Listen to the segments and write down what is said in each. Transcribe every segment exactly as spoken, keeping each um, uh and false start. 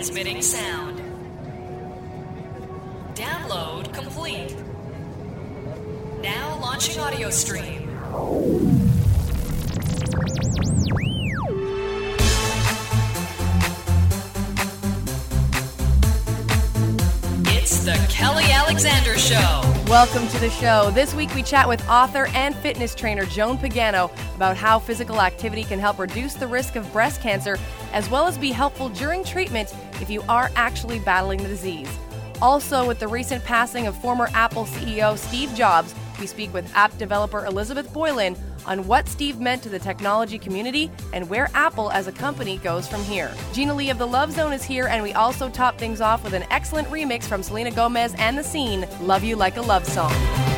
transmitting sound. Download complete. Now launching audio stream. It's the Kelly Alexander Show. Welcome to the show. This week we chat with author and fitness trainer Joan Pagano about how physical activity can help reduce the risk of breast cancer, as well as be helpful during treatment if you are actually battling the disease. Also, with the recent passing of former Apple C E O Steve Jobs, we speak with app developer Elizabeth Boylan on what Steve meant to the technology community and where Apple as a company goes from here. Gina Lee of The Love Zone is here, and we also top things off with an excellent remix from Selena Gomez and The Scene, Love You Like a Love Song.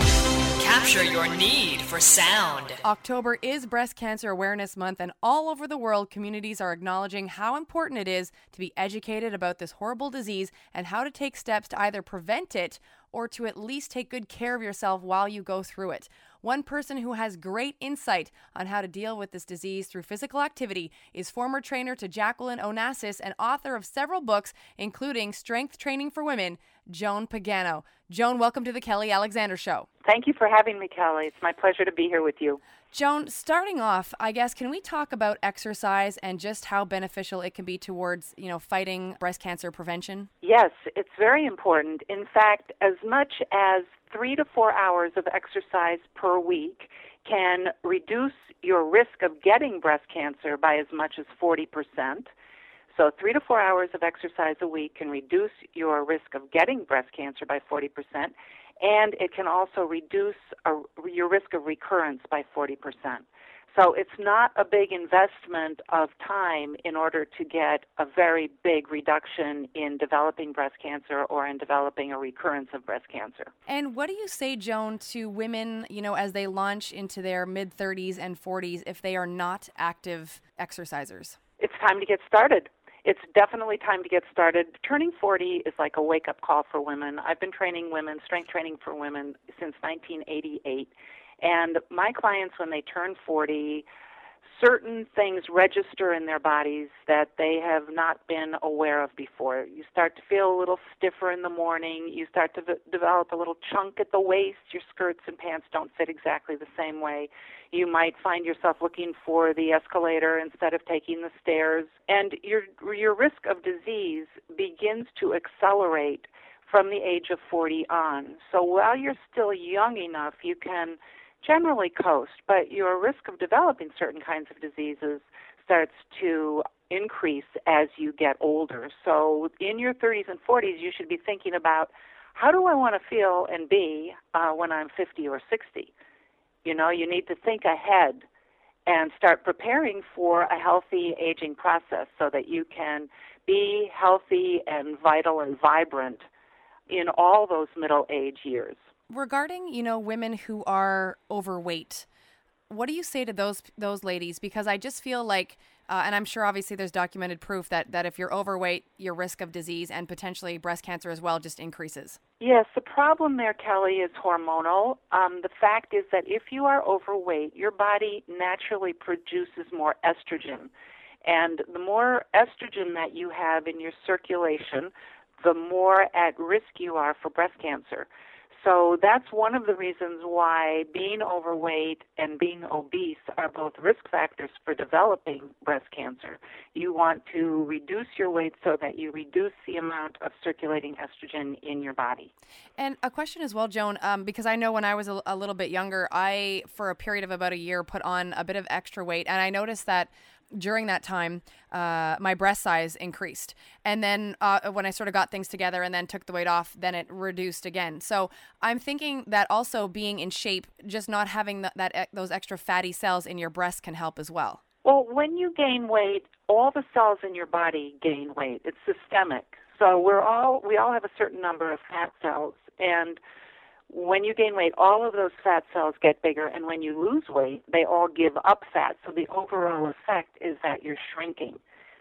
Capture your need for sound. October is Breast Cancer Awareness Month, and all over the world, communities are acknowledging how important it is to be educated about this horrible disease and how to take steps to either prevent it or to at least take good care of yourself while you go through it. One person who has great insight on how to deal with this disease through physical activity is former trainer to Jacqueline Onassis and author of several books, including Strength Training for Women, Joan Pagano. Joan, welcome to the Kelly Alexander Show. Thank you for having me, Kelly. It's my pleasure to be here with you. Joan, starting off, I guess, can we talk about exercise and just how beneficial it can be towards, you know, fighting breast cancer prevention? Yes, it's very important. In fact, as much as three to four hours of exercise per week can reduce your risk of getting breast cancer by as much as forty percent. So three to four hours of exercise a week can reduce your risk of getting breast cancer by forty percent, and it can also reduce a, your risk of recurrence by forty percent. So it's not a big investment of time in order to get a very big reduction in developing breast cancer or in developing a recurrence of breast cancer. And what do you say, Joan, to women, you know, as they launch into their mid-thirties and forties if they are not active exercisers? It's time to get started. It's definitely time to get started. Turning forty is like a wake-up call for women. I've been training women, strength training for women, since nineteen eighty-eight. And my clients, when they turn forty, certain things register in their bodies that they have not been aware of before. You start to feel a little stiffer in the morning. You start to v- develop a little chunk at the waist. Your skirts and pants don't fit exactly the same way. You might find yourself looking for the escalator instead of taking the stairs. And your your risk of disease begins to accelerate from the age of forty on. So while you're still young enough, you can generally coast, but your risk of developing certain kinds of diseases starts to increase as you get older. So in your thirties and forties, you should be thinking about, how do I want to feel and be uh, when I'm fifty or sixty? You know, you need to think ahead and start preparing for a healthy aging process so that you can be healthy and vital and vibrant in all those middle age years. Regarding, you know, women who are overweight, what do you say to those those ladies? Because I just feel like, uh, and I'm sure obviously there's documented proof that, that if you're overweight, your risk of disease and potentially breast cancer as well just increases. Yes, the problem there, Kelly, is hormonal. Um, the fact is that if you are overweight, your body naturally produces more estrogen. And the more estrogen that you have in your circulation, the more at risk you are for breast cancer. So that's one of the reasons why being overweight and being obese are both risk factors for developing breast cancer. You want to reduce your weight so that you reduce the amount of circulating estrogen in your body. And a question as well, Joan, um, because I know when I was a, a little bit younger, I, for a period of about a year, put on a bit of extra weight, and I noticed that during that time, uh, my breast size increased. And then uh, when I sort of got things together and then took the weight off, then it reduced again. So I'm thinking that also being in shape, just not having the, that those extra fatty cells in your breast can help as well. Well, when you gain weight, all the cells in your body gain weight. It's systemic. So we're all we all have a certain number of fat cells, and when you gain weight, all of those fat cells get bigger, and when you lose weight, they all give up fat. So the overall effect is that you're shrinking.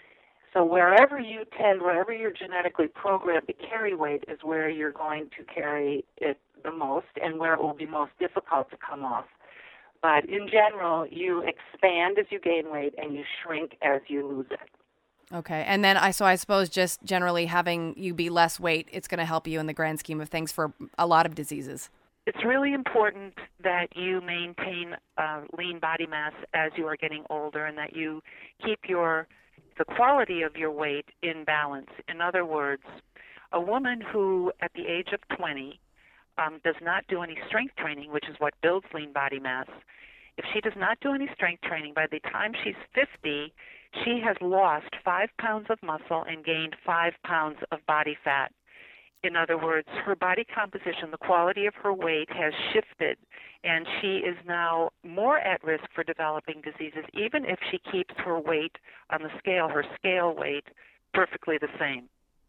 So wherever you tend, wherever you're genetically programmed to carry weight is where you're going to carry it the most and where it will be most difficult to come off. But in general, you expand as you gain weight and you shrink as you lose it. Okay. And then I so I suppose just generally having you be less weight, it's going to help you in the grand scheme of things for a lot of diseases. It's really important that you maintain uh, lean body mass as you are getting older, and that you keep your the quality of your weight in balance. In other words, a woman who at the age of twenty um, does not do any strength training, which is what builds lean body mass, if she does not do any strength training, by the time she's fifty, she has lost five pounds of muscle and gained five pounds of body fat. In other words, her body composition, the quality of her weight has shifted, and she is now more at risk for developing diseases, even if she keeps her weight on the scale, her scale weight, perfectly the same.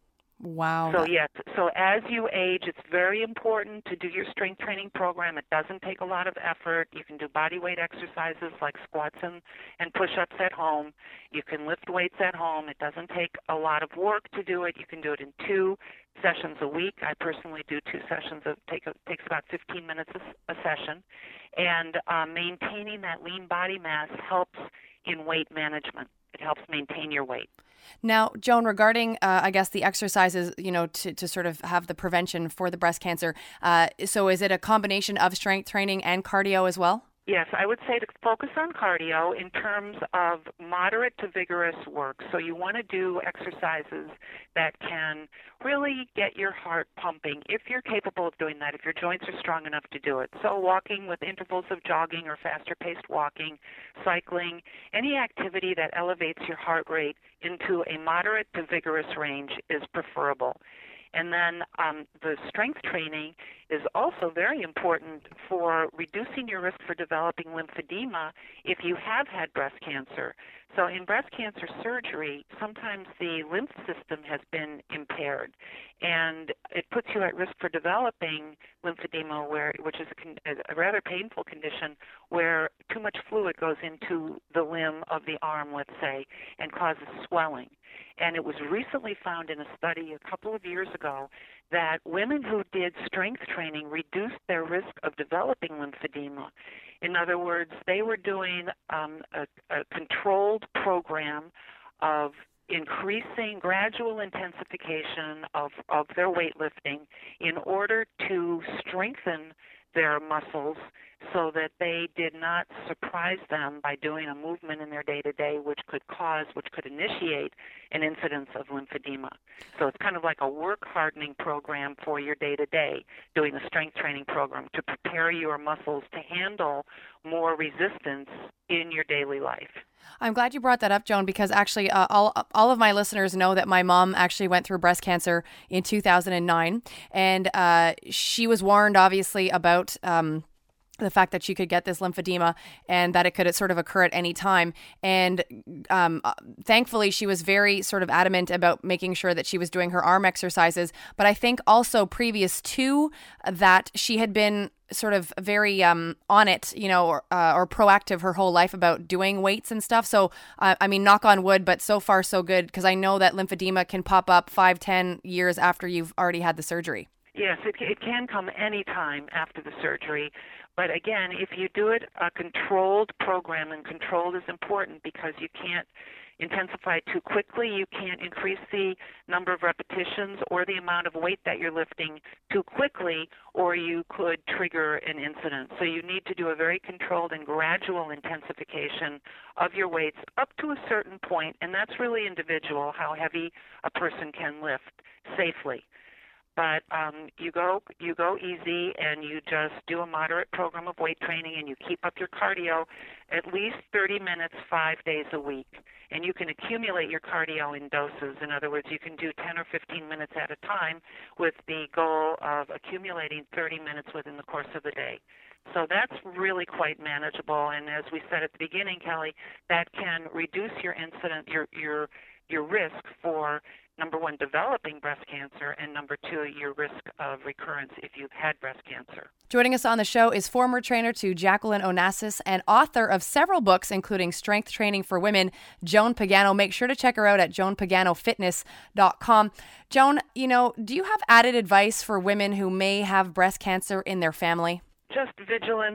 Wow. So yes, so as you age, it's very important to do your strength training program. It doesn't take a lot of effort. You can do body weight exercises like squats and, and push-ups at home. You can lift weights at home. It doesn't take a lot of work to do it. You can do it in two sessions a week. I personally do two sessions. It take, takes about fifteen minutes a, a session. And uh, maintaining that lean body mass helps in weight management. It helps maintain your weight. Now, Joan, regarding, uh, I guess, the exercises, you know, to, to sort of have the prevention for the breast cancer, uh, so is it a combination of strength training and cardio as well? Yes, I would say to focus on cardio in terms of moderate to vigorous work. So you want to do exercises that can really get your heart pumping if you're capable of doing that, if your joints are strong enough to do it. So walking with intervals of jogging or faster-paced walking, cycling, any activity that elevates your heart rate into a moderate to vigorous range is preferable. And then um, the strength training is also very important for reducing your risk for developing lymphedema if you have had breast cancer. So in breast cancer surgery, sometimes the lymph system has been impaired, and it puts you at risk for developing lymphedema, where, which is a, con- a rather painful condition where too much fluid goes into the limb of the arm, let's say, and causes swelling. And it was recently found in a study a couple of years ago that women who did strength training reduced their risk of developing lymphedema. In other words, they were doing um, a, a controlled program of increasing gradual intensification of, of their weightlifting in order to strengthen their muscles so that they did not surprise them by doing a movement in their day-to-day which could cause, which could initiate an incidence of lymphedema. So it's kind of like a work hardening program for your day-to-day, doing a strength training program to prepare your muscles to handle more resistance in your daily life. I'm glad you brought that up, Joan, because actually uh, all all of my listeners know that my mom actually went through breast cancer in two thousand nine, and uh, she was warned, obviously, about um, the fact that she could get this lymphedema and that it could sort of occur at any time. And um, thankfully, she was very sort of adamant about making sure that she was doing her arm exercises. But I think also previous to that, she had been sort of very um, on it, you know, or, uh, or proactive her whole life about doing weights and stuff. So, uh, I mean, knock on wood, but so far so good, because I know that lymphedema can pop up five, ten years after you've already had the surgery. Yes, it, it can come any time after the surgery. But again, if you do it a controlled program, and controlled is important because you can't intensify too quickly, you can't increase the number of repetitions or the amount of weight that you're lifting too quickly, or you could trigger an incident. So you need to do a very controlled and gradual intensification of your weights up to a certain point, and that's really individual, how heavy a person can lift safely. But um, you go you go easy, and you just do a moderate program of weight training, and you keep up your cardio at least thirty minutes, five days a week. And you can accumulate your cardio in doses. In other words, you can do ten or fifteen minutes at a time with the goal of accumulating thirty minutes within the course of the day. So that's really quite manageable. And as we said at the beginning, Kelly, that can reduce your incident, your your your risk for, number one, developing breast cancer, and number two, your risk of recurrence if you've had breast cancer. Joining us on the show is former trainer to Jacqueline Onassis and author of several books, including Strength Training for Women, Joan Pagano. Make sure to check her out at joan pagano fitness dot com. Joan, you know, do you have added advice for women who may have breast cancer in their family? Just vigilance,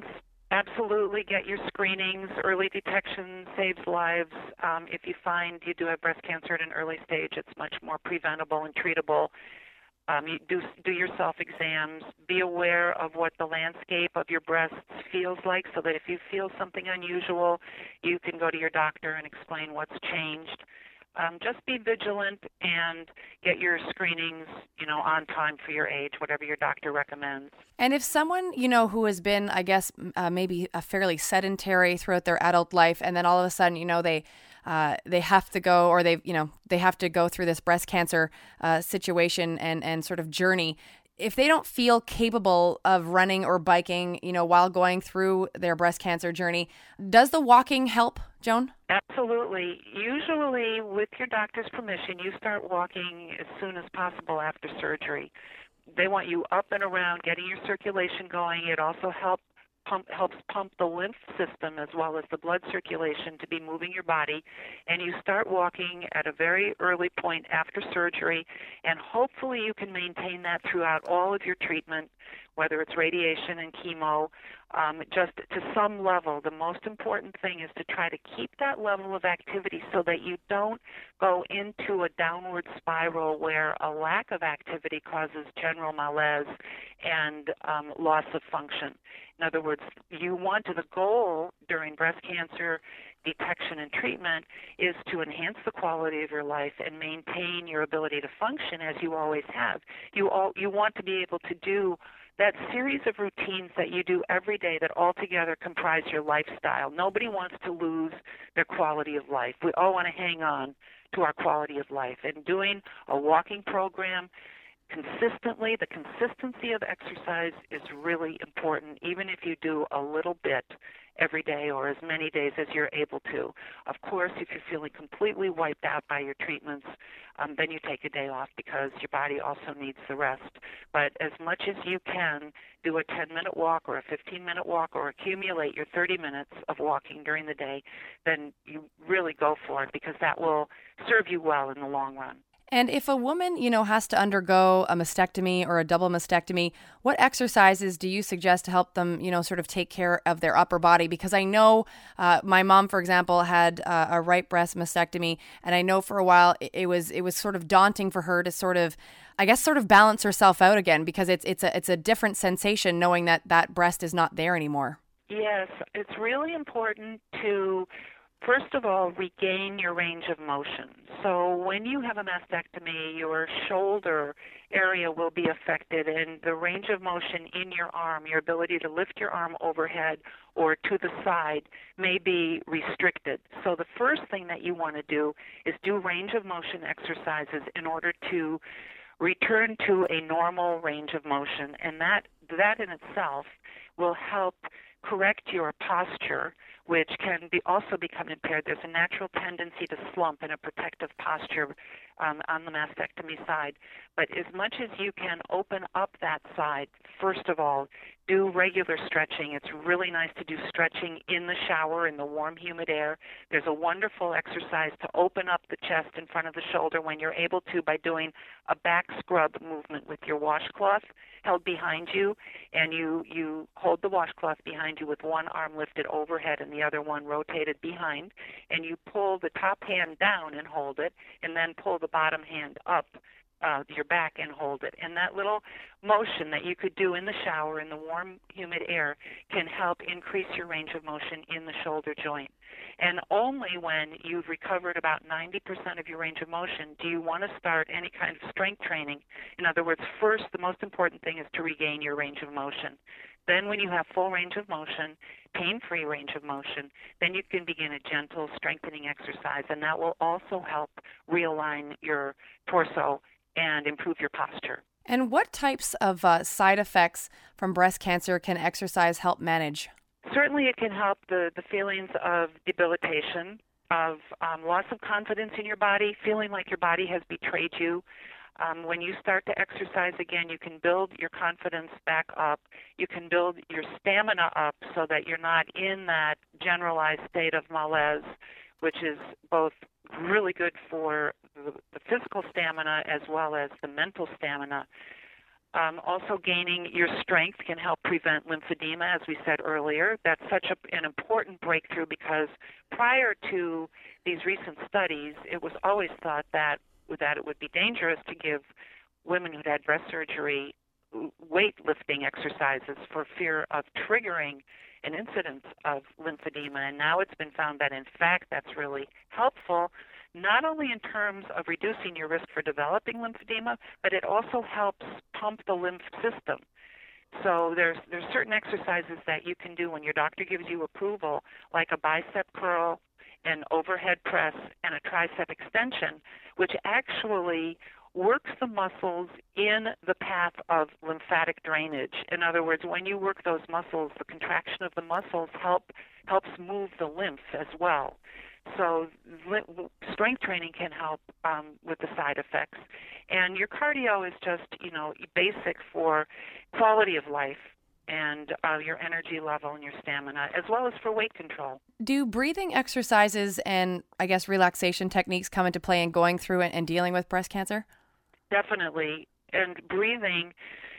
Absolutely. Get your screenings. Early detection saves lives. Um, if you find you do have breast cancer at an early stage, it's much more preventable and treatable. Um, you do do your self-exams. Be aware of what the landscape of your breasts feels like, so that if you feel something unusual, you can go to your doctor and explain what's changed. Um, just be vigilant and get your screenings, you know, on time for your age, whatever your doctor recommends. And if someone, you know, who has been, I guess, uh, maybe a fairly sedentary throughout their adult life, and then all of a sudden, you know, they uh, they have to go, or they, you know, they have to go through this breast cancer uh, situation and and sort of journey. If they don't feel capable of running or biking, you know, while going through their breast cancer journey, does the walking help, Joan? Absolutely. Usually, with your doctor's permission, you start walking as soon as possible after surgery. They want you up and around, getting your circulation going. It also helps pump, helps pump the lymph system as well as the blood circulation to be moving your body. And you start walking at a very early point after surgery, and hopefully you can maintain that throughout all of your treatment, whether it's radiation and chemo, um, just to some level. The most important thing is to try to keep that level of activity so that you don't go into a downward spiral where a lack of activity causes general malaise and um, loss of function. In other words, you want to, the goal during breast cancer detection and treatment is to enhance the quality of your life and maintain your ability to function as you always have. You all, you want to be able to do that series of routines that you do every day that altogether comprise your lifestyle. Nobody wants to lose their quality of life. We all want to hang on to our quality of life. And doing a walking program consistently, the consistency of exercise is really important, even if you do a little bit every day or as many days as you're able to. Of course, if you're feeling completely wiped out by your treatments, um, then you take a day off because your body also needs the rest. But as much as you can, do a ten-minute walk or a fifteen-minute walk or accumulate your thirty minutes of walking during the day, then you really go for it because that will serve you well in the long run. And if a woman, you know, has to undergo a mastectomy or a double mastectomy, what exercises do you suggest to help them, you know, sort of take care of their upper body? Because I know uh, my mom, for example, had uh, a right breast mastectomy, and I know for a while it, it was it was sort of daunting for her to sort of, I guess, sort of balance herself out again because it's it's a it's a different sensation knowing that that breast is not there anymore. Yes, it's really important to, first of all, regain your range of motion. So when you have a mastectomy, your shoulder area will be affected, and the range of motion in your arm, your ability to lift your arm overhead or to the side, may be restricted. So the first thing that you want to do is do range of motion exercises in order to return to a normal range of motion, and that that in itself will help correct your posture, which can be also become impaired. There's a natural tendency to slump in a protective posture um, on the mastectomy side. But as much as you can open up that side, first of all, do regular stretching. It's really nice to do stretching in the shower in the warm, humid air. There's a wonderful exercise to open up the chest in front of the shoulder when you're able to by doing a back scrub movement with your washcloth held behind you, and you, you hold the washcloth behind you with one arm lifted overhead and the other one rotated behind, and you pull the top hand down and hold it, and then pull the bottom hand up uh, your back and hold it. And that little motion that you could do in the shower in the warm, humid air can help increase your range of motion in the shoulder joint. And only when you've recovered about ninety percent of your range of motion do you want to start any kind of strength training. In other words, first, the most important thing is to regain your range of motion. Then when you have full range of motion, pain-free range of motion, then you can begin a gentle strengthening exercise, and that will also help realign your torso and improve your posture. And what types of uh, side effects from breast cancer can exercise help manage? Certainly it can help the, the feelings of debilitation, of um, loss of confidence in your body, feeling like your body has betrayed you. Um, when you start to exercise again, you can build your confidence back up. You can build your stamina up so that you're not in that generalized state of malaise, which is both really good for the, the physical stamina as well as the mental stamina. Um, also, gaining your strength can help prevent lymphedema, as we said earlier. That's such a, an important breakthrough because prior to these recent studies, it was always thought that, that it would be dangerous to give women who'd had breast surgery weightlifting exercises for fear of triggering an incidence of lymphedema. And now it's been found that, in fact, that's really helpful, not only in terms of reducing your risk for developing lymphedema, but it also helps pump the lymph system. So there's there's certain exercises that you can do when your doctor gives you approval, like a bicep curl, an overhead press, and a tricep extension, which actually works the muscles in the path of lymphatic drainage. In other words, when you work those muscles, the contraction of the muscles help helps move the lymph as well. So strength training can help um, with the side effects. And your cardio is just, you know, basic for quality of life and uh, your energy level and your stamina, as well as for weight control. Do breathing exercises and, I guess, relaxation techniques come into play in going through it and dealing with breast cancer? Definitely. And breathing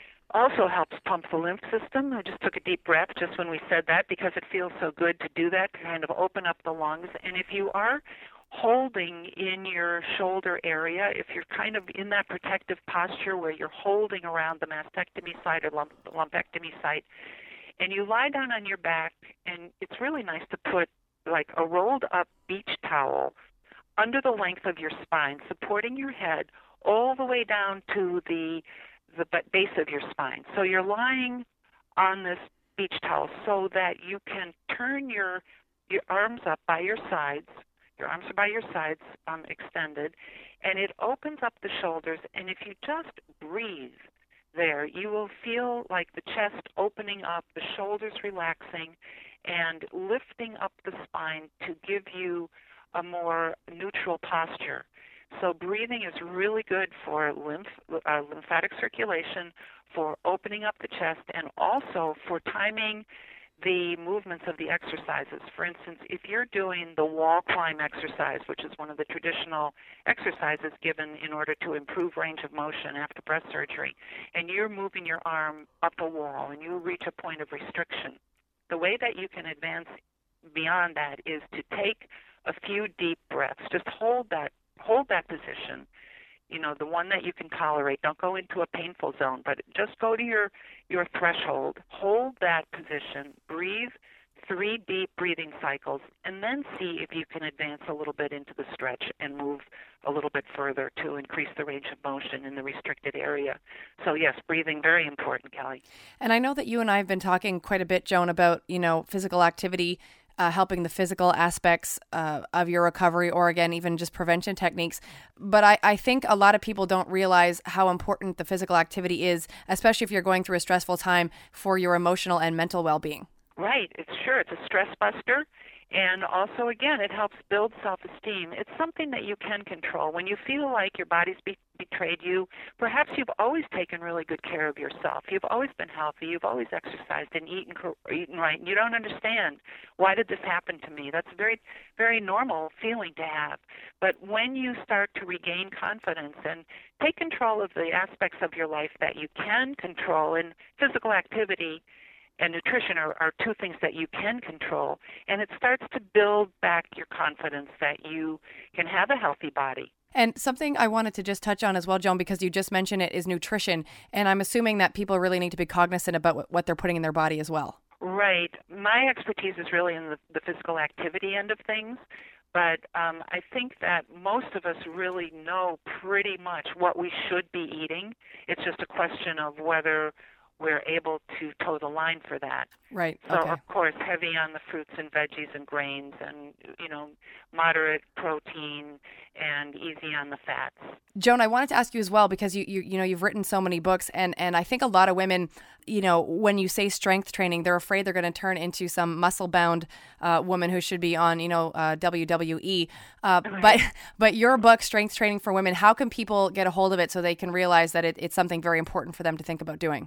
also helps pump the lymph system. I just took a deep breath just when we said that because it feels so good to do that, to kind of open up the lungs. And if you are holding in your shoulder area, if you're kind of in that protective posture where you're holding around the mastectomy site or lump, lumpectomy site, and you lie down on your back, and it's really nice to put like a rolled up beach towel under the length of your spine, supporting your head all the way down to the the base of your spine. So you're lying on this beach towel so that you can turn your your arms up by your sides. Your arms are by your sides, um, extended, and it opens up the shoulders. And if you just breathe there, you will feel like the chest opening up, the shoulders relaxing, and lifting up the spine to give you a more neutral posture. So breathing is really good for lymph, uh, lymphatic circulation, for opening up the chest, and also for timing the movements of the exercises. For instance, if you're doing the wall climb exercise, which is one of the traditional exercises given in order to improve range of motion after breast surgery, and you're moving your arm up a wall and you reach a point of restriction, the way that you can advance beyond that is to take a few deep breaths. Just hold that hold that position, you know, the one that you can tolerate. Don't go into a painful zone, but just go to your, your threshold. Hold that position. Breathe three deep breathing cycles, and then see if you can advance a little bit into the stretch and move a little bit further to increase the range of motion in the restricted area. So yes, breathing, very important, Kelly. And I know that you and I have been talking quite a bit, Joan, about, you know, physical activity, Uh, helping the physical aspects uh, of your recovery, or again, even just prevention techniques. But I, I think a lot of people don't realize how important the physical activity is, especially if you're going through a stressful time, for your emotional and mental well-being. Right. It's sure. It's a stress buster. And also, again, it helps build self-esteem. It's something that you can control. When you feel like your body's be- betrayed you, perhaps you've always taken really good care of yourself. You've always been healthy. You've always exercised and eaten, eaten right. And you don't understand, why did this happen to me? That's a very, very normal feeling to have. But when you start to regain confidence and take control of the aspects of your life that you can control, and physical activity and nutrition are, are two things that you can control, and it starts to build back your confidence that you can have a healthy body. And something I wanted to just touch on as well, Joan, because you just mentioned it, is nutrition. And I'm assuming that people really need to be cognizant about what, what they're putting in their body as well. Right. My expertise is really in the, the physical activity end of things. But um, I think that most of us really know pretty much what we should be eating. It's just a question of whether we're able to toe the line for that. Right. So, okay. of course, heavy on the fruits and veggies and grains, and, you know, moderate protein and easy on the fats. Joan, I wanted to ask you as well, because you, you, you know, you've written so many books, and, and I think a lot of women, you know, when you say strength training, they're afraid they're going to turn into some muscle-bound uh, woman who should be on, you know, uh, W W E. Uh, right. But but your book, Strength Training for Women, how can people get a hold of it so they can realize that it, it's something very important for them to think about doing?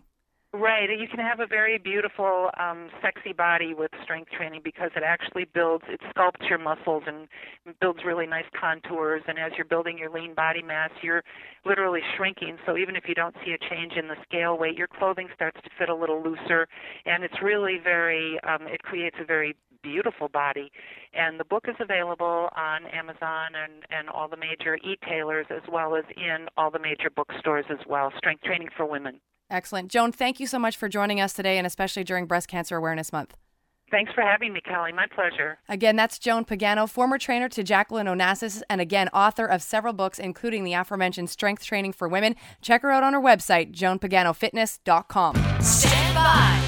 Right. You can have a very beautiful, um, sexy body with strength training because it actually builds, it sculpts your muscles and builds really nice contours. And as you're building your lean body mass, you're literally shrinking. So even if you don't see a change in the scale weight, your clothing starts to fit a little looser. And it's really very, um, it creates a very beautiful body. And the book is available on Amazon and, and all the major e-tailers, as well as in all the major bookstores as well, Strength Training for Women. Excellent. Joan, thank you so much for joining us today, and especially during Breast Cancer Awareness Month. Thanks for having me, Kelly. My pleasure. Again, that's Joan Pagano, former trainer to Jacqueline Onassis, and again, author of several books, including the aforementioned Strength Training for Women. Check her out on her website, joan pagano fitness dot com. Stand by.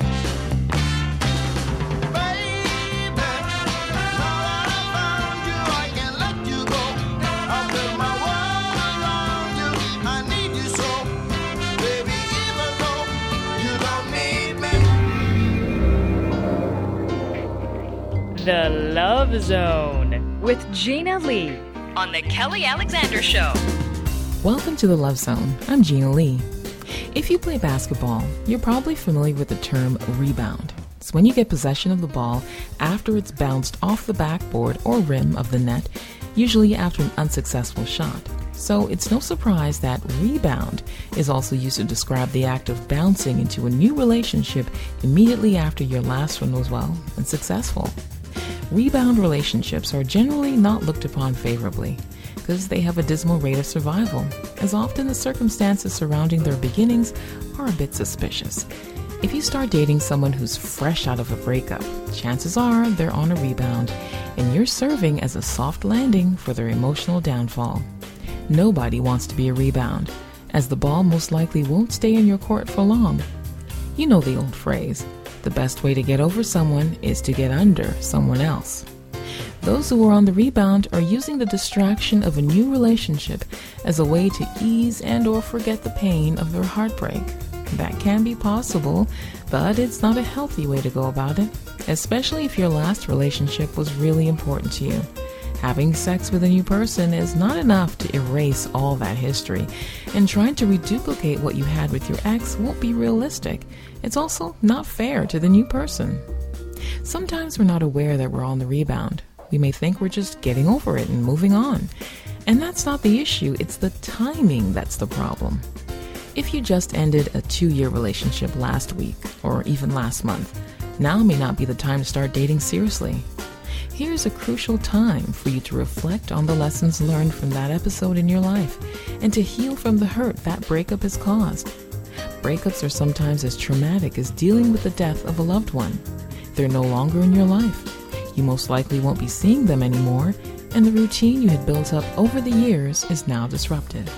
The Love Zone with Gina Lee On The Kelly Alexander Show. Welcome to The Love Zone. I'm Gina Lee. If you play basketball, you're probably familiar with the term rebound. It's when you get possession of the ball after it's bounced off the backboard or rim of the net, usually after an unsuccessful shot. So it's no surprise that rebound is also used to describe the act of bouncing into a new relationship immediately after your last one was well and successful. Rebound relationships are generally not looked upon favorably because they have a dismal rate of survival, as often the circumstances surrounding their beginnings are a bit suspicious. If you start dating someone who's fresh out of a breakup, chances are they're on a rebound, and you're serving as a soft landing for their emotional downfall. Nobody wants to be a rebound, as the ball most likely won't stay in your court for long. You know the old phrase, the best way to get over someone is to get under someone else. Those who are on the rebound are using the distraction of a new relationship as a way to ease and or forget the pain of their heartbreak. That can be possible, but it's not a healthy way to go about it, especially if your last relationship was really important to you. Having sex with a new person is not enough to erase all that history, and trying to reduplicate what you had with your ex won't be realistic. It's also not fair to the new person. Sometimes we're not aware that we're on the rebound. We may think we're just getting over it and moving on. And that's not the issue, it's the timing that's the problem. If you just ended a two-year relationship last week, or even last month, now may not be the time to start dating seriously. Here's a crucial time for you to reflect on the lessons learned from that episode in your life and to heal from the hurt that breakup has caused. Breakups are sometimes as traumatic as dealing with the death of a loved one. They're no longer in your life. You most likely won't be seeing them anymore, and the routine you had built up over the years is now disrupted.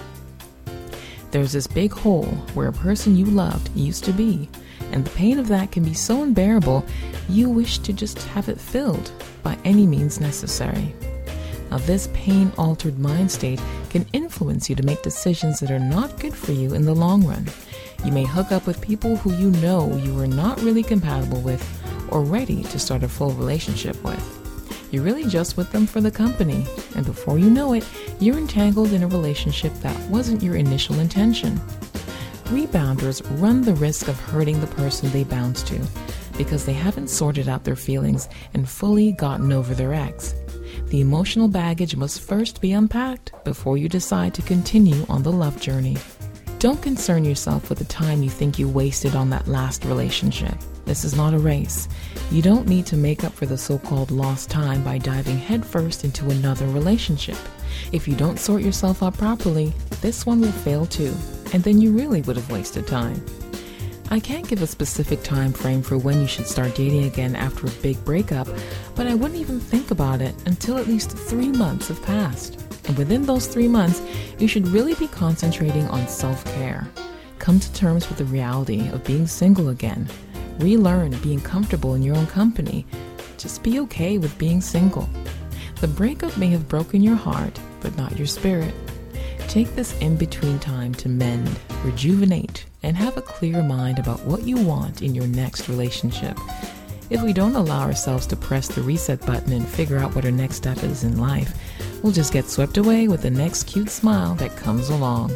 There's this big hole where a person you loved used to be, and the pain of that can be so unbearable you wish to just have it filled by any means necessary. Now, this pain-altered mind state can influence you to make decisions that are not good for you in the long run. You may hook up with people who you know you are not really compatible with or ready to start a full relationship with. You're really just with them for the company, and before you know it, you're entangled in a relationship that wasn't your initial intention. Rebounders run the risk of hurting the person they bounce to because they haven't sorted out their feelings and fully gotten over their ex. The emotional baggage must first be unpacked before you decide to continue on the love journey. Don't concern yourself with the time you think you wasted on that last relationship. This is not a race. You don't need to make up for the so-called lost time by diving headfirst into another relationship. If you don't sort yourself out properly, this one will fail too, and then you really would have wasted time. I can't give a specific time frame for when you should start dating again after a big breakup, but I wouldn't even think about it until at least three months have passed. And within those three months, you should really be concentrating on self-care. Come to terms with the reality of being single again. Relearn being comfortable in your own company. Just be okay with being single. The breakup may have broken your heart, but not your spirit. Take this in-between time to mend, rejuvenate, and have a clear mind about what you want in your next relationship. If we don't allow ourselves to press the reset button and figure out what our next step is in life, we'll just get swept away with the next cute smile that comes along.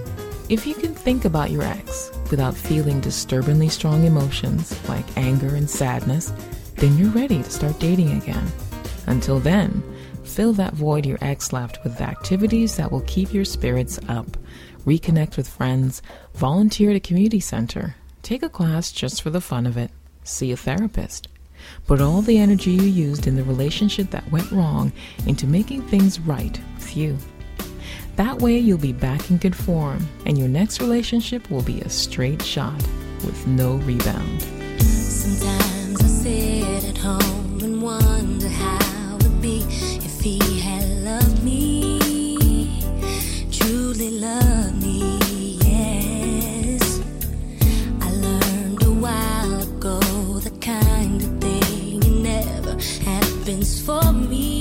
If you can think about your ex without feeling disturbingly strong emotions like anger and sadness, then you're ready to start dating again. Until then, fill that void your ex left with activities that will keep your spirits up. Reconnect with friends, volunteer at a community center, take a class just for the fun of it, see a therapist. Put all the energy you used in the relationship that went wrong into making things right with you. That way you'll be back in good form, and your next relationship will be a straight shot with no rebound. Sometimes I sit at home and wonder how it'd be if he had loved me, truly loved me, yes. I learned a while ago the kind of thing it never happens for me.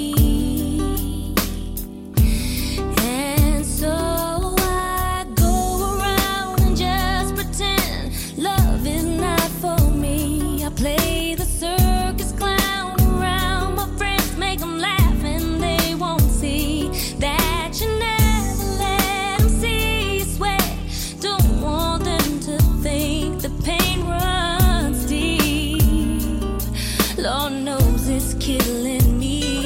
And so I go around and just pretend love is not for me. I play the circus clown around my friends, make them laugh and they won't see that you never let them see you sweat. Don't want them to think the pain runs deep. Lord knows it's killing me.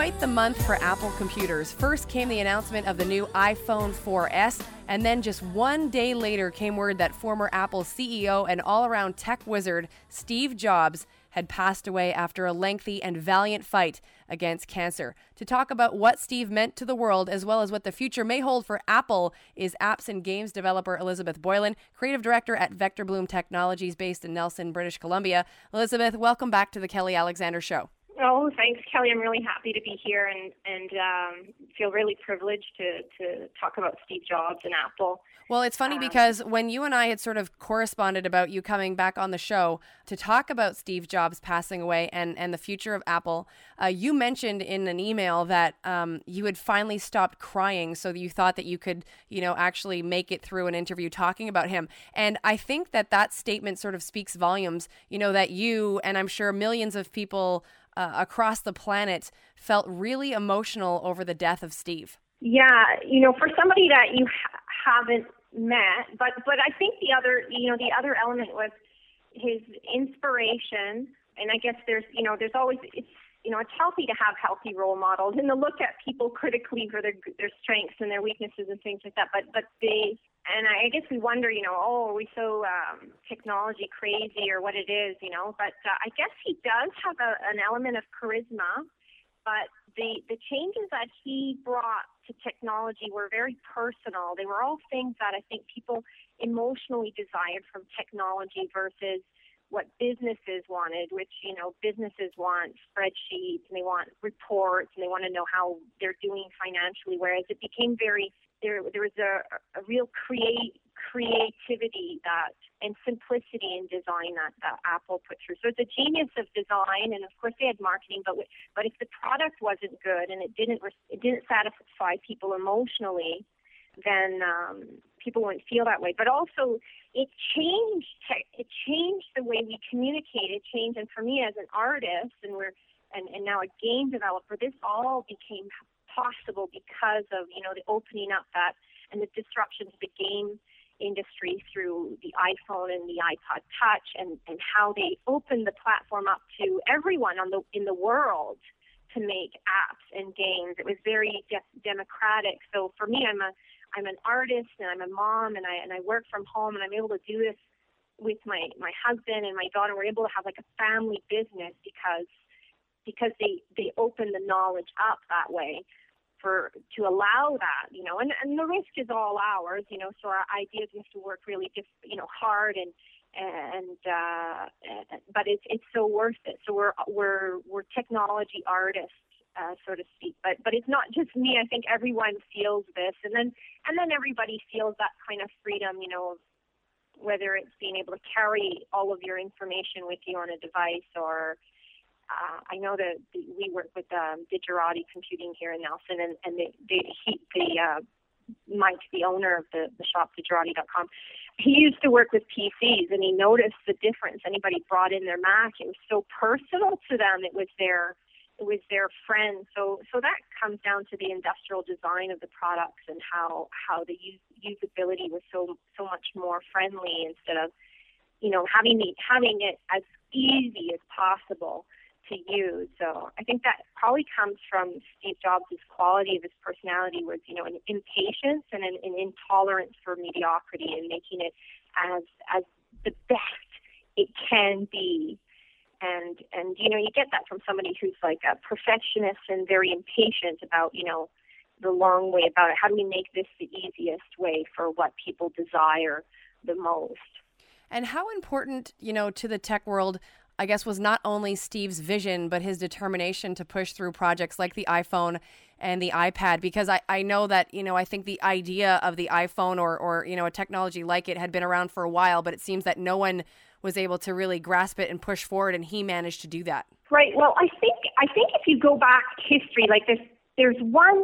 quite the month for Apple computers. First came the announcement of the new iPhone four S, and then just one day later came word that former Apple C E O and all-around tech wizard Steve Jobs had passed away after a lengthy and valiant fight against cancer. To talk about what Steve meant to the world, as well as what the future may hold for Apple, is apps and games developer Elizabeth Boylan, creative director at Vector Bloom Technologies based in Nelson, British Columbia. Elizabeth, welcome back to the Kelly Alexander Show. Oh, thanks, Kelly. I'm really happy to be here and, and um, feel really privileged to, to talk about Steve Jobs and Apple. Well, it's funny um, because when you and I had sort of corresponded about you coming back on the show to talk about Steve Jobs passing away and, and the future of Apple, uh, you mentioned in an email that um, you had finally stopped crying so that you thought that you could, you know, actually make it through an interview talking about him. And I think that that statement sort of speaks volumes, you know, that you and I'm sure millions of people Uh, across the planet felt really emotional over the death of Steve. Yeah, you know, for somebody that you ha- haven't met, but but I think the other, you know, the other element was his inspiration, and I guess there's, you know, there's always, it's, you know, it's healthy to have healthy role models and to look at people critically for their their strengths and their weaknesses and things like that. But but they, and I guess we wonder, you know, oh, are we so um, technology crazy or what it is, you know? But uh, I guess he does have a, an element of charisma. But the the changes that he brought to technology were very personal. They were all things that I think people emotionally desired from technology versus what businesses wanted, which, you know, businesses want spreadsheets and they want reports and they want to know how they're doing financially, whereas it became very, there there was a, a real create creativity that and simplicity in design that, that Apple put through. So it's a genius of design, and of course they had marketing, but but if the product wasn't good and it didn't it didn't satisfy people emotionally, then um, people wouldn't feel that way. But also, it changed. It changed the way we communicate. It changed, and for me as an artist, and we're and, and now a game developer, this all became possible because of, you know, the opening up that and the disruption to the game industry through the iPhone and the iPod Touch, and, and how they opened the platform up to everyone on the in the world to make apps and games. It was very de- democratic. So for me, I'm a I'm an artist and I'm a mom and I and I work from home and I'm able to do this with my, my husband and my daughter. We're able to have like a family business because because they, they open the knowledge up that way for to allow that, you know, and, and the risk is all ours, you know, so our ideas have to work really just, you know, hard and and uh, but it's it's so worth it. So we're we're we're technology artists. Uh, so to speak, but but it's not just me. I think everyone feels this, and then and then everybody feels that kind of freedom, you know, whether it's being able to carry all of your information with you on a device, or uh, I know that the, we work with um, Digerati Computing here in Nelson, and and they, they he, the uh, Mike, the owner of the, the shop Digerati dot com, he used to work with P Cs, and he noticed the difference. Anybody brought in their Mac, it was so personal to them. It was their It was their friend. So so that comes down to the industrial design of the products and how, how the use, usability was so so much more friendly instead of, you know, having the, having it as easy as possible to use. So I think that probably comes from Steve Jobs' quality of his personality was, you know, an impatience and an, an intolerance for mediocrity and making it as as the best it can be. And, and, you know, you get that from somebody who's like a perfectionist and very impatient about, you know, the long way about it. How do we make this the easiest way for what people desire the most? And how important, you know, to the tech world, I guess, was not only Steve's vision, but his determination to push through projects like the iPhone and the iPad? Because I, I know that, you know, I think the idea of the iPhone or, or, you know, a technology like it had been around for a while, but it seems that no one was able to really grasp it and push forward, and he managed to do that. Right. Well, I think I think if you go back history, like there's there's one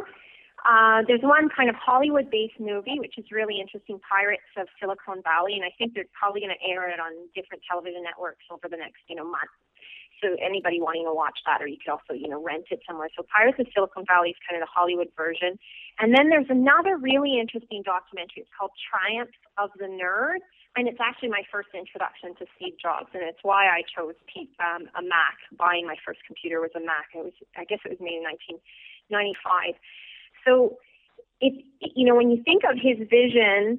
uh, there's one kind of Hollywood-based movie which is really interesting, Pirates of Silicon Valley, and I think they're probably going to air it on different television networks over the next, you know, month. so anybody wanting to watch that, or you could also, you know, rent it somewhere. So Pirates of Silicon Valley is kind of the Hollywood version. And then there's another really interesting documentary. It's called Triumph of the Nerd, and it's actually my first introduction to Steve Jobs, and it's why I chose um, a Mac. Buying my first computer was a Mac. It was, I guess it was made in nineteen ninety-five. So, if you know, when you think of his vision,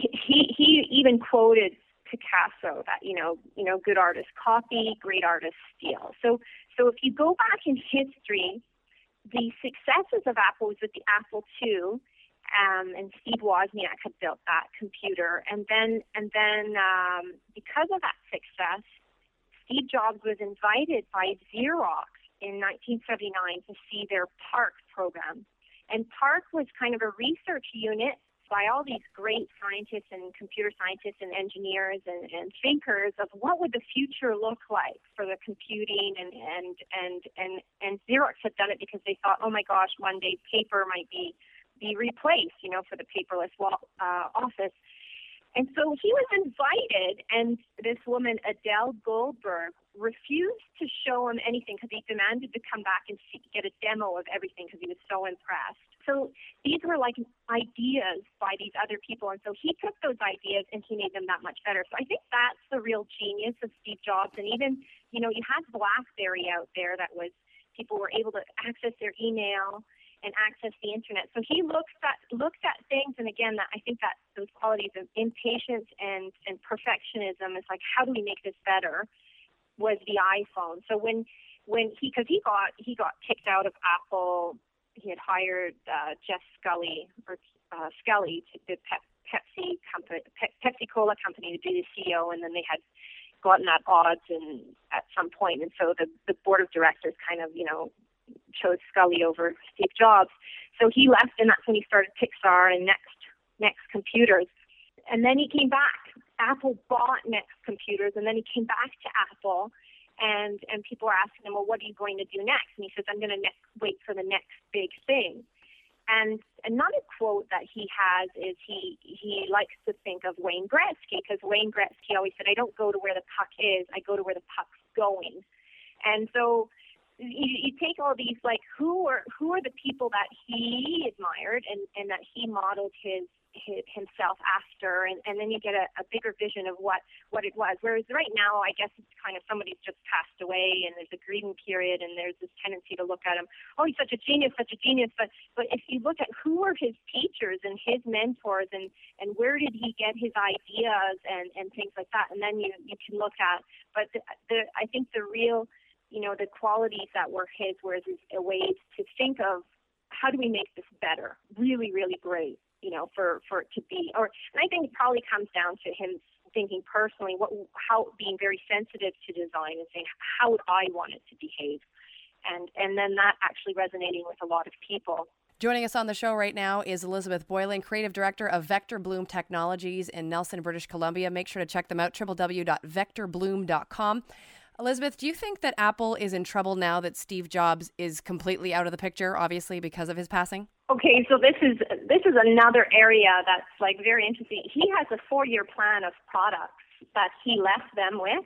he he even quoted Picasso that, you know, you know, good artists copy, great artists steal. So, so if you go back in history, the successes of Apple was with the Apple two, um, and Steve Wozniak had built that computer, and then and then um, because of that success, Steve Jobs was invited by Xerox in nineteen seventy-nine to see their PARC program, and PARC was kind of a research unit by all these great scientists and computer scientists and engineers and, and thinkers of what would the future look like for the computing, and, and, and, and, and Xerox had done it because they thought, oh my gosh, one day paper might be, be replaced, you know, for the paperless wall, uh, office. And so he was invited, and this woman, Adele Goldberg, refused to show him anything because he demanded to come back and see, get a demo of everything because he was so impressed. So these were like ideas by these other people, and so he took those ideas and he made them that much better. So I think that's the real genius of Steve Jobs. And even, you know, you had BlackBerry out there that was, people were able to access their email and access the internet. So he looks at looked at things, and again, that I think that those qualities of impatience and, and perfectionism is like, how do we make this better? Was the iPhone. So when when he, because he got he got kicked out of Apple. He had hired uh, Jeff Scully or uh, Scully to the Pep, Pepsi company, Pe- Pepsi Cola company, to be the C E O, and then they had gotten at odds and at some point, and so the the board of directors kind of, you know, chose Scully over Steve Jobs. So he left, and that's when he started Pixar and Next Next Computers. And then he came back. Apple bought Next Computers, and then he came back to Apple, and and people are asking him, well, what are you going to do next? And he says, I'm going to ne- wait for the next big thing. And another quote that he has is he he likes to think of Wayne Gretzky, because Wayne Gretzky always said, I don't go to where the puck is, I go to where the puck's going. And so you, you take all these, like, who are who are the people that he admired and, and that he modeled his, his himself after, and, and then you get a, a bigger vision of what, what it was. Whereas right now, I guess it's kind of somebody's just passed away, and there's a grieving period, and there's this tendency to look at him, oh, he's such a genius, such a genius. But but if you look at who are his teachers and his mentors, and, and where did he get his ideas and, and things like that, and then you, you can look at, but the, the I think the real, you know, the qualities that were his were a ways to think of, how do we make this better, really, really great, you know, for, for it to be, or, and I think it probably comes down to him thinking personally, what, how, being very sensitive to design and saying, how would I want it to behave? And, and then that actually resonating with a lot of people. Joining us on the show right now is Elizabeth Boylan, Creative Director of Vector Bloom Technologies in Nelson, British Columbia. Make sure to check them out, w w w dot vector bloom dot com. Elizabeth, do you think that Apple is in trouble now that Steve Jobs is completely out of the picture, obviously because of his passing? Okay, so this is this is another area that's like very interesting. He has a four-year plan of products that he left them with.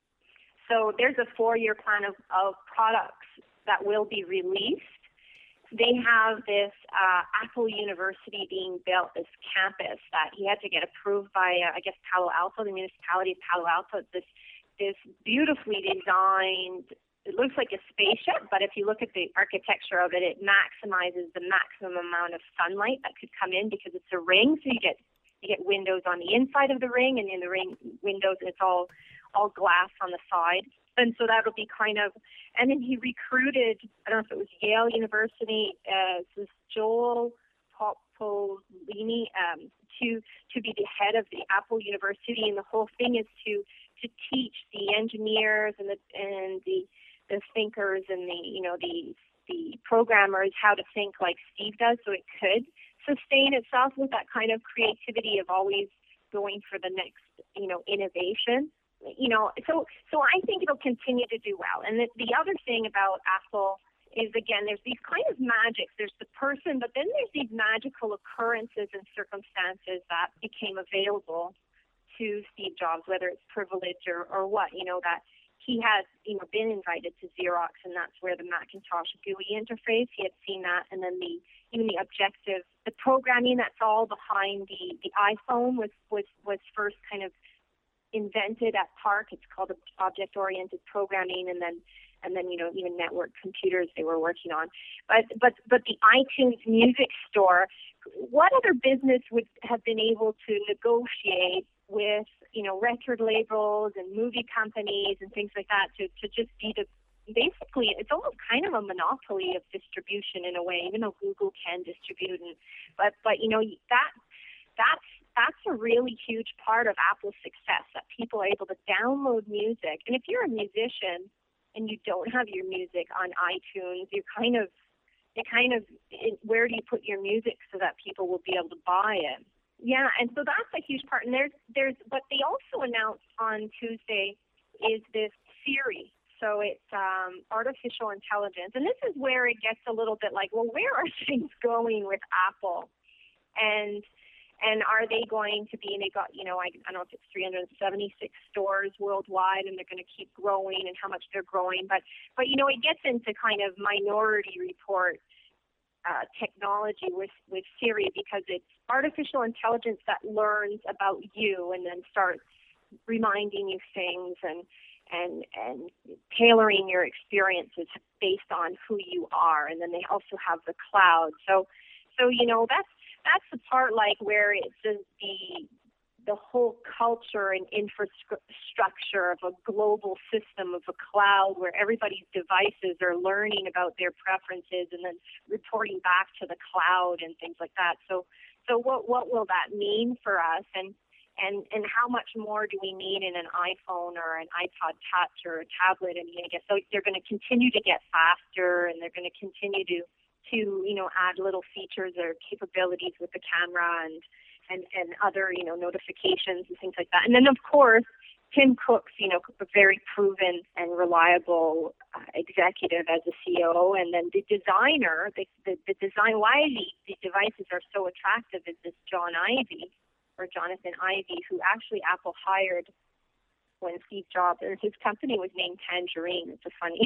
So there's a four-year plan of, of products that will be released. They have this uh, Apple University being built, this campus that he had to get approved by, uh, I guess, Palo Alto, the municipality of Palo Alto. This this beautifully designed, it looks like a spaceship, but if you look at the architecture of it, it maximizes the maximum amount of sunlight that could come in because it's a ring. So you get you get windows on the inside of the ring, and in the ring windows, it's all all glass on the side. And so that'll be kind of, and then he recruited, I don't know if it was Yale University, uh, this Joel Popolini, um, to to be the head of the Apple University, and the whole thing is to to teach the engineers and the and the the thinkers and the you know the the programmers how to think like Steve does, so it could sustain itself with that kind of creativity of always going for the next you know innovation. You know, so so I think it'll continue to do well. And the, the other thing about Apple is, again, there's these kind of magics. There's the person, but then there's these magical occurrences and circumstances that became available to Steve Jobs, whether it's privilege or, or what, you know, that he had, you know, been invited to Xerox, and that's where the Macintosh G U I interface, he had seen that, and then the even the objective, the programming that's all behind the, the iPhone was, was, was first kind of invented at PARC. It's called object-oriented programming, and then and then you know even network computers they were working on. But but but the iTunes Music Store, what other business would have been able to negotiate with you know record labels and movie companies and things like that to to just be the basically it's almost kind of a monopoly of distribution in a way, even though Google can distribute, and but but you know that that's that's a really huge part of Apple's success, that people are able to download music. And if you're a musician and you don't have your music on iTunes, you kind of it kind of it, where do you put your music so that people will be able to buy it? Yeah, and so that's a huge part. And there's there's what they also announced on Tuesday is this Siri. So it's um, artificial intelligence. And this is where it gets a little bit like, well, where are things going with Apple? And and are they going to be, and they got, you know, I, I don't know if it's three hundred seventy-six stores worldwide, and they're going to keep growing and how much they're growing. But, but you know, it gets into kind of Minority Report uh, technology with, with Siri, because it's artificial intelligence that learns about you and then starts reminding you things and and and tailoring your experiences based on who you are. And then they also have the cloud. So, so you know, that's that's the part like where it's the the, the whole culture and infrastructure of a global system of a cloud where everybody's devices are learning about their preferences and then reporting back to the cloud and things like that. So, so what what will that mean for us? And And and how much more do we need in an iPhone or an iPod Touch or a tablet? I mean, I guess so they're going to continue to get faster, and they're going to continue to, to you know, add little features or capabilities with the camera and, and, and other, you know, notifications and things like that. And then, of course, Tim Cook's, you know, a very proven and reliable uh, executive as a C E O. And then the designer, the, the, the design, why the, the devices are so attractive is this John Ivey, or Jonathan Ivey, who actually Apple hired when Steve Jobs, and his company was named Tangerine. It's a funny,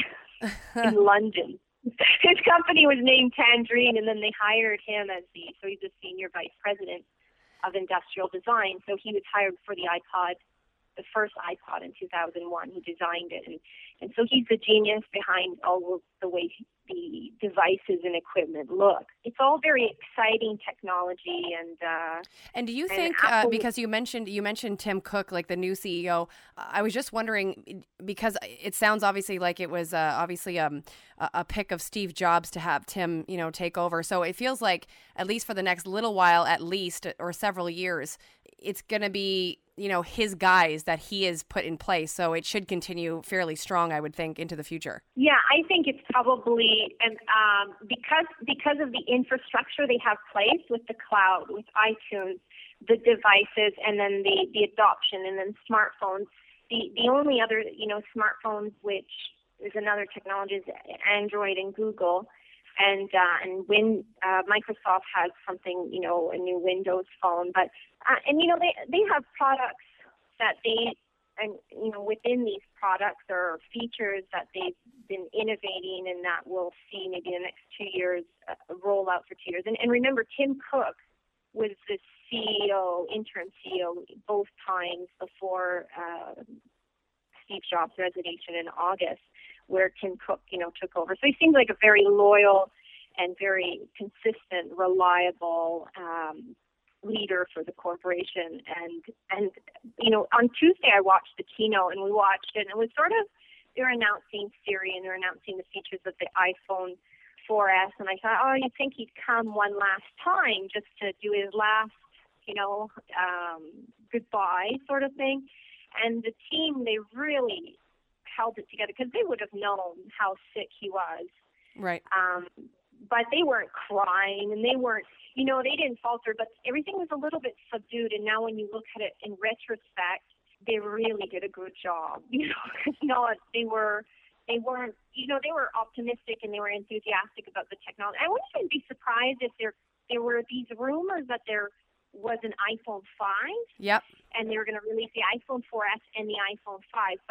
in London. His company was named Tangerine, and then they hired him as the, so he's a senior vice president of industrial design. So he was hired for the iPod, the first iPod in two thousand one. He designed it. And, and so he's the genius behind all of the way the devices and equipment look. It's all very exciting technology. And uh, and do you and think Apple, uh, because you mentioned you mentioned Tim Cook, like the new C E O, I was just wondering, because it sounds obviously like it was uh, obviously um, a pick of Steve Jobs to have Tim, you know, take over. So it feels like at least for the next little while, at least, or several years, it's going to be, you know, his guys that he has put in place. So it should continue fairly strong, I would think, into the future. Yeah, I think it's probably, and um, because because of the infrastructure they have placed with the cloud, with iTunes, the devices, and then the, the adoption, and then smartphones. The the only other, you know, smartphones, which is another technology, is Android and Google. And uh, and when uh, Microsoft has something, you know, a new Windows phone, but uh, and you know they they have products that they and you know within these products there are features that they've been innovating, and that we'll see maybe in the next two years uh, roll out for two years. And, and remember, Tim Cook was the C E O, interim C E O, both times before uh, Steve Jobs' resignation in August, where Tim Cook, you know, took over. So he seems like a very loyal and very consistent, reliable um, leader for the corporation. And, and, you know, on Tuesday I watched the keynote, and we watched it, and it was sort of, they were announcing Siri, and they were announcing the features of the iPhone four S, and I thought, oh, you'd think he'd come one last time just to do his last, you know, um, goodbye sort of thing. And the team, they really held it together, because they would have known how sick he was. Right. Um, but they weren't crying, and they weren't, you know, they didn't falter, but everything was a little bit subdued. And now when you look at it in retrospect, they really did a good job, you know, because not, they were, they weren't, you know, they were optimistic, and they were enthusiastic about the technology. I wouldn't even be surprised if there, there were these rumors that there was an iPhone five. Yep. And they were going to release the iPhone four S and the iPhone five. But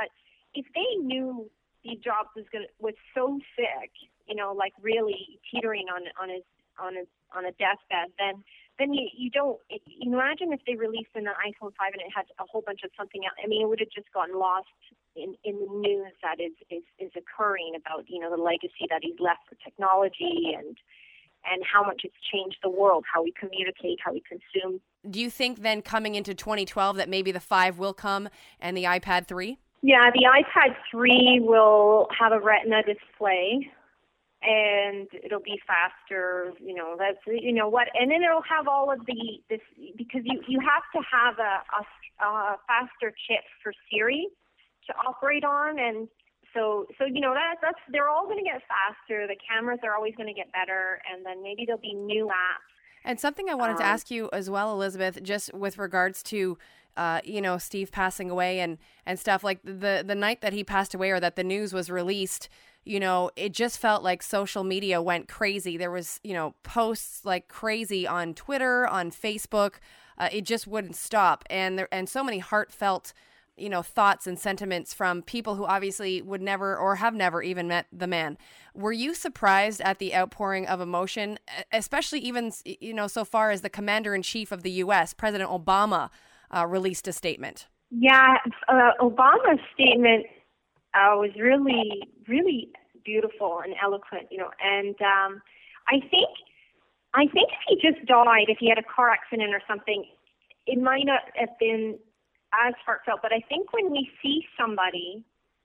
if they knew Steve Jobs was going was so sick, you know, like really teetering on on his on his on a deathbed, then then you you don't you imagine if they released an iPhone five and it had a whole bunch of something else. I mean, it would have just gotten lost in in the news that is is is occurring about, you know, the legacy that he's left for technology and and how much it's changed the world, how we communicate, how we consume. Do you think then coming into twenty twelve that maybe the five will come and the iPad three? Yeah, the iPad three will have a Retina display, and it'll be faster. You know, that's you know what, and then it'll have all of the this because you you have to have a, a, a faster chip for Siri to operate on, and so so you know that that's they're all going to get faster. The cameras are always going to get better, and then maybe there'll be new apps. And something I wanted um, to ask you as well, Elizabeth, just with regards to, uh, you know, Steve passing away and, and stuff, like the, the night that he passed away or that the news was released, you know, it just felt like social media went crazy. There was, you know, posts like crazy on Twitter, on Facebook. Uh, it just wouldn't stop. And there, and so many heartfelt, you know, thoughts and sentiments from people who obviously would never or have never even met the man. Were you surprised at the outpouring of emotion, especially even, you know, so far as the commander-in-chief of the U S, President Obama, uh, released a statement? Yeah, uh, Obama's statement uh, was really, really beautiful and eloquent, you know, and um, I think, I think if he just died, if he had a car accident or something, it might not have been as heartfelt, but I think when we see somebody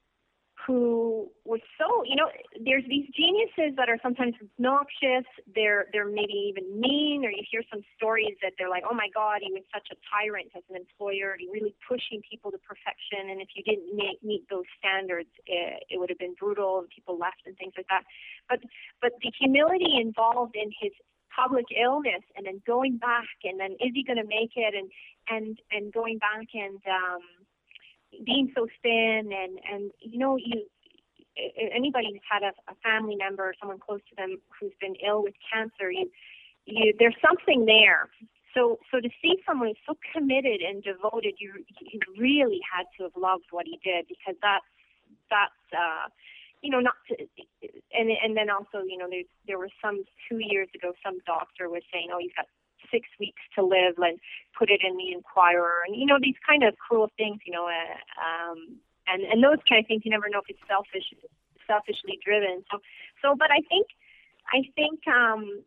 who was so, you know, there's these geniuses that are sometimes obnoxious, they're they're maybe even mean, or you hear some stories that they're like, oh my God, he was such a tyrant as an employer, he really pushing people to perfection, and if you didn't meet, meet those standards, it, it would have been brutal, and people left and things like that. But but the humility involved in his public illness and then going back and then is he going to make it and and and going back and um being so thin and and you know you anybody who's had a, a family member or someone close to them who's been ill with cancer, you you there's something there. So so to see someone who's so committed and devoted, you you really had to have loved what he did, because that's that's uh you know, not to, and and then also, you know, there there were some two years ago, some doctor was saying, oh, he's got six weeks to live, and put it in the Inquirer, and you know, these kind of cruel things, you know, uh, um, and and those kind of things, you never know if it's selfish, selfishly driven. So so, but I think, I think, um,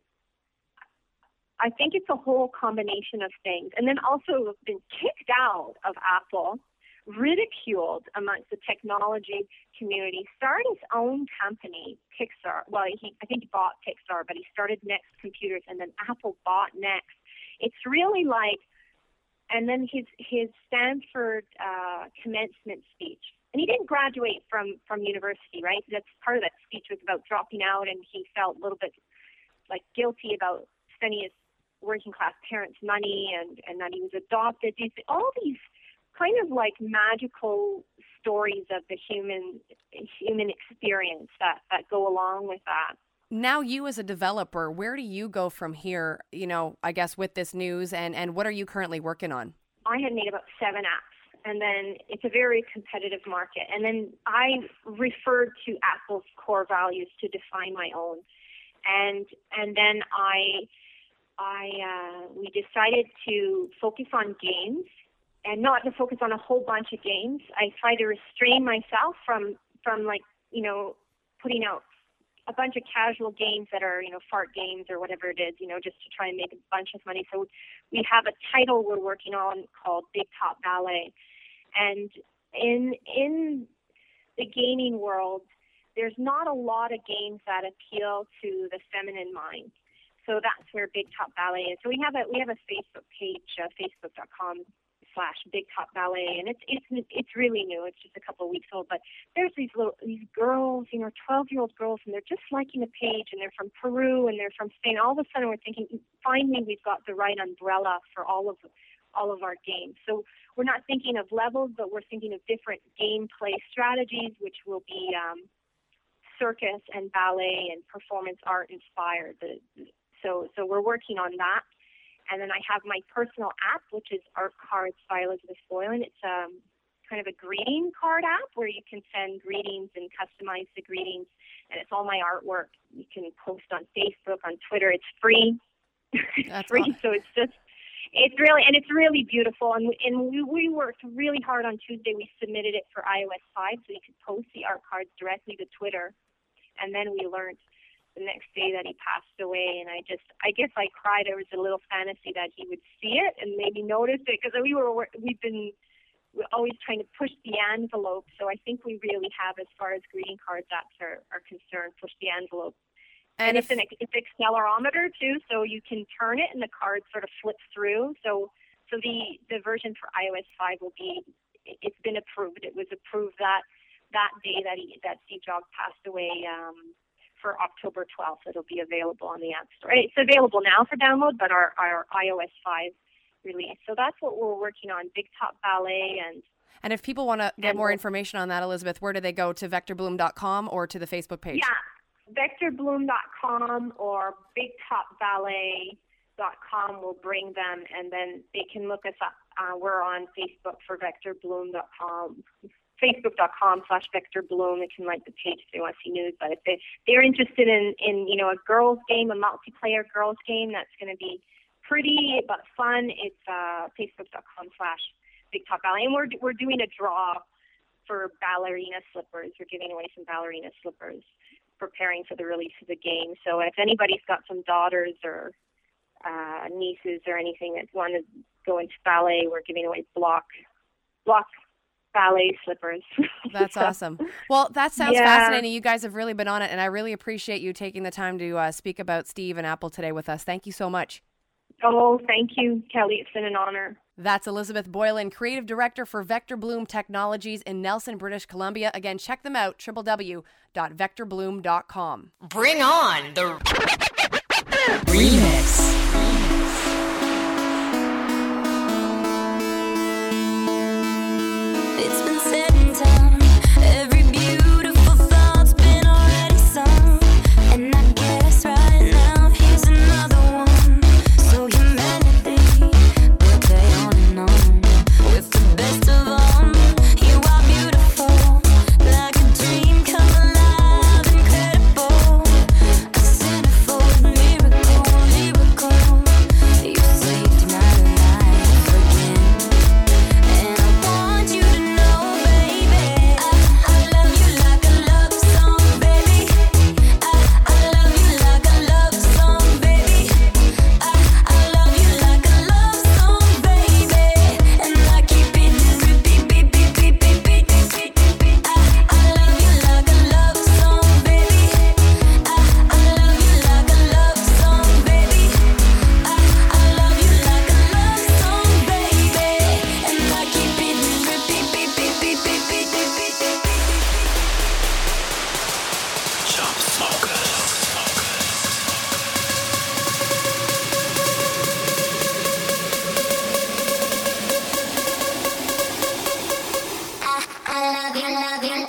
I think it's a whole combination of things, and then also been kicked out of Apple, ridiculed amongst the technology community, started his own company, Pixar. Well, he, I think he bought Pixar, but he started Next Computers, and then Apple bought Next. It's really like, and then his his Stanford uh, commencement speech. And he didn't graduate from, from university, right? That's part of that speech was about dropping out, and he felt a little bit like guilty about spending his working class parents' money, and, and that he was adopted. These, all these kind of like magical stories of the human human experience that, that go along with that. Now you as a developer, where do you go from here, you know, I guess with this news, and, and what are you currently working on? I had made about seven apps, and then it's a very competitive market. And then I referred to Apple's core values to define my own. And and then I I uh, we decided to focus on games, and not to focus on a whole bunch of games. I try to restrain myself from, from like, you know, putting out a bunch of casual games that are, you know, fart games or whatever it is, you know, just to try and make a bunch of money. So we have a title we're working on called Big Top Ballet. And in in the gaming world, there's not a lot of games that appeal to the feminine mind. So that's where Big Top Ballet is. So we have a we have a Facebook page, uh, facebook dot com slash Big Top Ballet, and it's it's it's really new. It's just a couple of weeks old, but there's these little these girls, you know, twelve-year-old girls, and they're just liking the page, and they're from Peru, and they're from Spain. All of a sudden, we're thinking, finally, we've got the right umbrella for all of all of our games. So we're not thinking of levels, but we're thinking of different gameplay strategies, which will be um, circus and ballet and performance art inspired. The, so so we're working on that. And then I have my personal app, which is Art Cards by Elizabeth Boylan. It's um, kind of a greeting card app where you can send greetings and customize the greetings, and it's all my artwork. You can post on Facebook, on Twitter. It's free. It's That's free, awesome. so it's just, it's really, and it's really beautiful. And we, and we, we worked really hard on Tuesday. We submitted it for i O S five, so you could post the art cards directly to Twitter. And then we learned the next day that he passed away, and I just, I guess I cried. There was a little fantasy that he would see it and maybe notice it, because we were, we've been we're always trying to push the envelope. So I think we really have, as far as greeting cards apps are, are concerned, push the envelope. And, and it's an it's accelerometer too, so you can turn it and the card sort of flips through. So so the, the version for i O S five will be, it's been approved. It was approved that that day that he, that Steve Jobs passed away, um, for October twelfth. It'll be available on the App Store. It's available now for download, but our, our i O S five release. So that's what we're working on, Big Top Ballet. And And if people want to get more information on that, Elizabeth, where do they go? To vector bloom dot com or to the Facebook page? Yeah. vector bloom dot com or big top ballet dot com will bring them, and then they can look us up. Uh, we're on Facebook for vector bloom dot com, facebook dot com slash vector bloom. They can like the page if they want to see news. But if they, they're interested in, in, you know, a girls game, a multiplayer girls game that's going to be pretty but fun, it's uh, facebook dot com slash big top ballet. And we're, we're doing a draw for ballerina slippers. We're giving away some ballerina slippers, preparing for the release of the game. So if anybody's got some daughters or uh, nieces or anything that want to go into ballet, we're giving away block block ballet slippers. That's so, awesome. Well, that sounds yeah. fascinating. You guys have really been on it, and I really appreciate you taking the time to uh, speak about Steve and Apple today with us. Thank you so much. Oh, thank you, Kelly. It's been an honor. That's Elizabeth Boylan, Creative Director for Vector Bloom Technologies in Nelson, British Columbia. Again, check them out, w w w dot vector bloom dot com. Bring on the remix. It's been said in town, every beautiful thought's been already sung. And I guess right now here's another one. So humanity will play on and on. With the best of them, you are beautiful, like a dream come alive, incredible. A centerfold miracle, miracle. You saved my life again. And I want you to know, baby, I, I love you like a love song, baby. I, I love you like a love song, baby. I, I love you like a love song, baby. And I keep it repeat, beep, beep, beep, beep, beep, beep, beep. I, I love you like a love song, baby. I, I love you like a love song, baby. I, I love you like a love song, baby. And I keep it repeat, beep, beep, beep, beep, beep, beep, beep, beep. I, I love you, love you.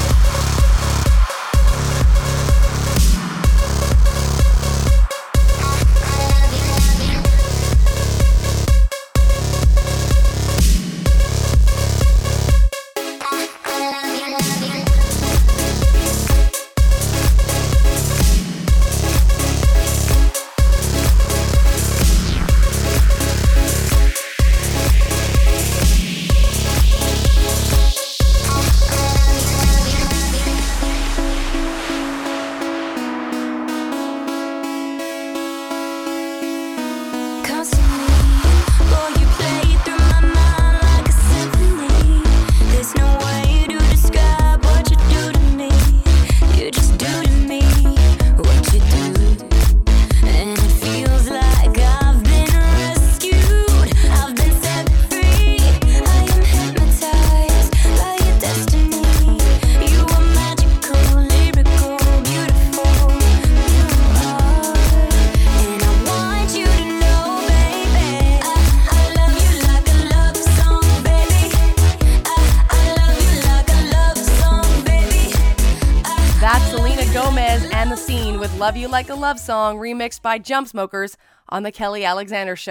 Constantly, boy, you play through my mind like a symphony. There's no way to describe what you do to me. You just do to me what you do, and it feels like I've been rescued. I've been set free. I am hypnotized by your destiny. You are magical, lyrical, beautiful. You are, and I want you to know, baby, I, I love you like a love song, baby. I, I love you like a love song, baby. I, That's Selena Gomez and The Scene with Love You Like a Love Song, remixed by Jump Smokers on The Kelly Alexander Show.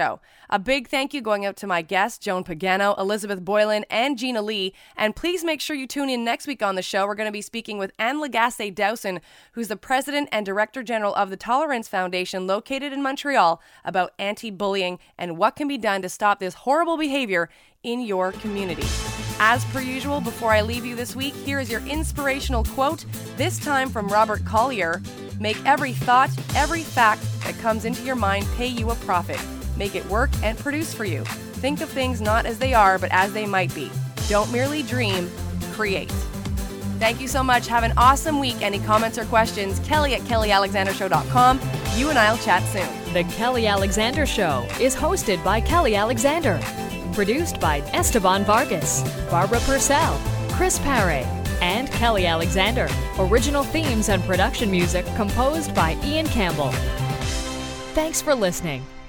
A big thank you going out to my guests, Joan Pagano, Elizabeth Boylan, and Gina Lee. And please make sure you tune in next week on the show. We're going to be speaking with Anne Lagasse Dowson, who's the president and director general of the Tolerance Foundation located in Montreal, about anti-bullying and what can be done to stop this horrible behavior in your community. As per usual, before I leave you this week, here is your inspirational quote, this time from Robert Collier. Make every thought, every fact that comes into your mind pay you a profit. Make it work and produce for you. Think of things not as they are, but as they might be. Don't merely dream, create. Thank you so much. Have an awesome week. Any comments or questions, Kelly at kelly alexander show dot com. You and I'll chat soon. The Kelly Alexander Show is hosted by Kelly Alexander. Produced by Esteban Vargas, Barbara Purcell, Chris Paré, and Kelly Alexander. Original themes and production music composed by Ian Campbell. Thanks for listening.